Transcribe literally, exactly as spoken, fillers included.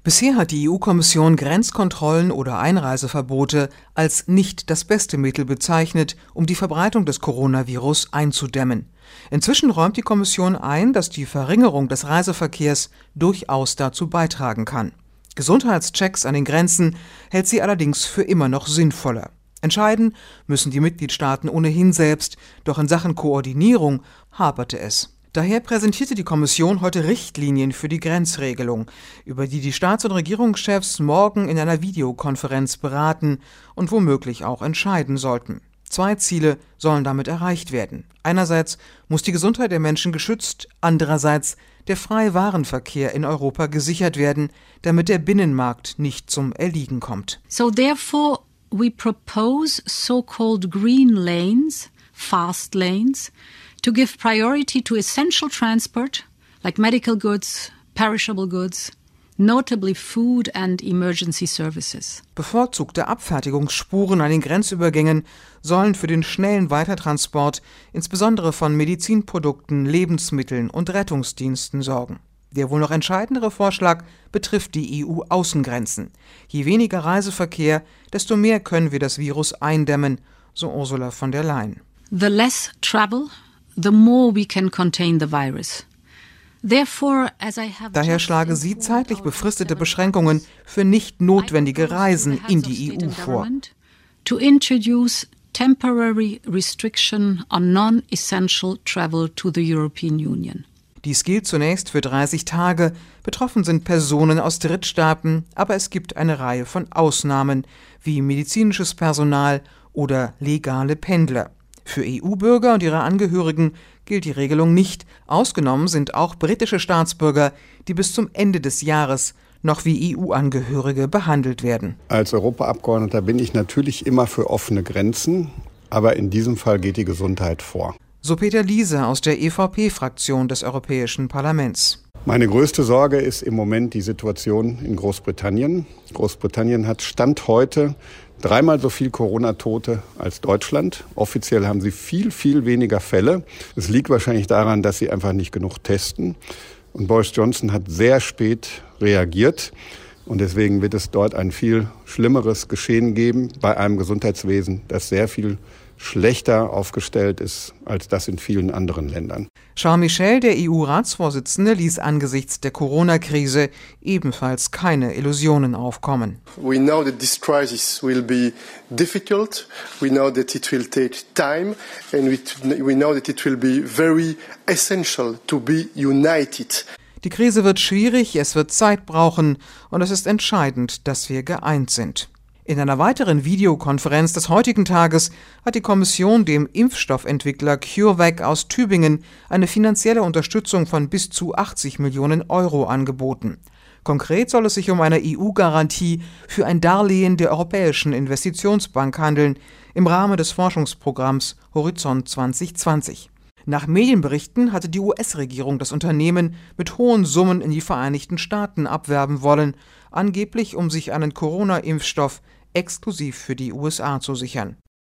Bisher hat die E U-Kommission Grenzkontrollen oder Einreiseverbote als nicht das beste Mittel bezeichnet, um die Verbreitung des Coronavirus einzudämmen. Inzwischen räumt die Kommission ein, dass die Verringerung des Reiseverkehrs durchaus dazu beitragen kann. Gesundheitschecks an den Grenzen hält sie allerdings für immer noch sinnvoller. Entscheiden müssen die Mitgliedstaaten ohnehin selbst, doch in Sachen Koordinierung haperte es. Daher präsentierte die Kommission heute Richtlinien für die Grenzregelung, über die die Staats- und Regierungschefs morgen in einer Videokonferenz beraten und womöglich auch entscheiden sollten. Zwei Ziele sollen damit erreicht werden. Einerseits muss die Gesundheit der Menschen geschützt, andererseits der freie Warenverkehr in Europa gesichert werden, damit der Binnenmarkt nicht zum Erliegen kommt. So therefore we propose so-called green lanes, fast lanes, to give priority to essential transport like medical goods, perishable goods, notably food and emergency services. Bevorzugte Abfertigungsspuren an den Grenzübergängen sollen für den schnellen Weitertransport, insbesondere von Medizinprodukten, Lebensmitteln und Rettungsdiensten sorgen. Der wohl noch entscheidendere Vorschlag betrifft die E U-Außengrenzen. Je weniger Reiseverkehr, desto mehr können wir das Virus eindämmen, so Ursula von der Leyen. The less travel, the more we can contain the virus. Therefore, as I have Daher schlage sie zeitlich befristete Beschränkungen für nicht notwendige Reisen in die E U vor. To introduce temporary restriction on non-essential travel to the European Union. Dies gilt zunächst für dreißig Tage. Betroffen sind Personen aus Drittstaaten, aber es gibt eine Reihe von Ausnahmen, wie medizinisches Personal oder legale Pendler. Für E U-Bürger und ihre Angehörigen gilt die Regelung nicht. Ausgenommen sind auch britische Staatsbürger, die bis zum Ende des Jahres noch wie E U-Angehörige behandelt werden. Als Europaabgeordneter bin ich natürlich immer für offene Grenzen, aber in diesem Fall geht die Gesundheit vor. So Peter Liese aus der E V P-Fraktion des Europäischen Parlaments. Meine größte Sorge ist im Moment die Situation in Großbritannien. Großbritannien hat Stand heute dreimal so viel Corona-Tote als Deutschland. Offiziell haben sie viel, viel weniger Fälle. Es liegt wahrscheinlich daran, dass sie einfach nicht genug testen. Und Boris Johnson hat sehr spät reagiert. Und deswegen wird es dort ein viel schlimmeres Geschehen geben bei einem Gesundheitswesen, das sehr viel schlechter aufgestellt ist als das in vielen anderen Ländern. Charles Michel, der E U-Ratsvorsitzende, ließ angesichts der Corona-Krise ebenfalls keine Illusionen aufkommen. We know that this crisis will be difficult. We know that it will take time, and we know that it will be very essential to be united. Die Krise wird schwierig, es wird Zeit brauchen und es ist entscheidend, dass wir geeint sind. In einer weiteren Videokonferenz des heutigen Tages hat die Kommission dem Impfstoffentwickler CureVac aus Tübingen eine finanzielle Unterstützung von bis zu achtzig Millionen Euro angeboten. Konkret soll es sich um eine E U-Garantie für ein Darlehen der Europäischen Investitionsbank handeln, im Rahmen des Forschungsprogramms Horizont zwanzig zwanzig. Nach Medienberichten hatte die U S-Regierung das Unternehmen mit hohen Summen in die Vereinigten Staaten abwerben wollen, angeblich um sich einen Corona-Impfstoff exklusiv für die U S A zu sichern.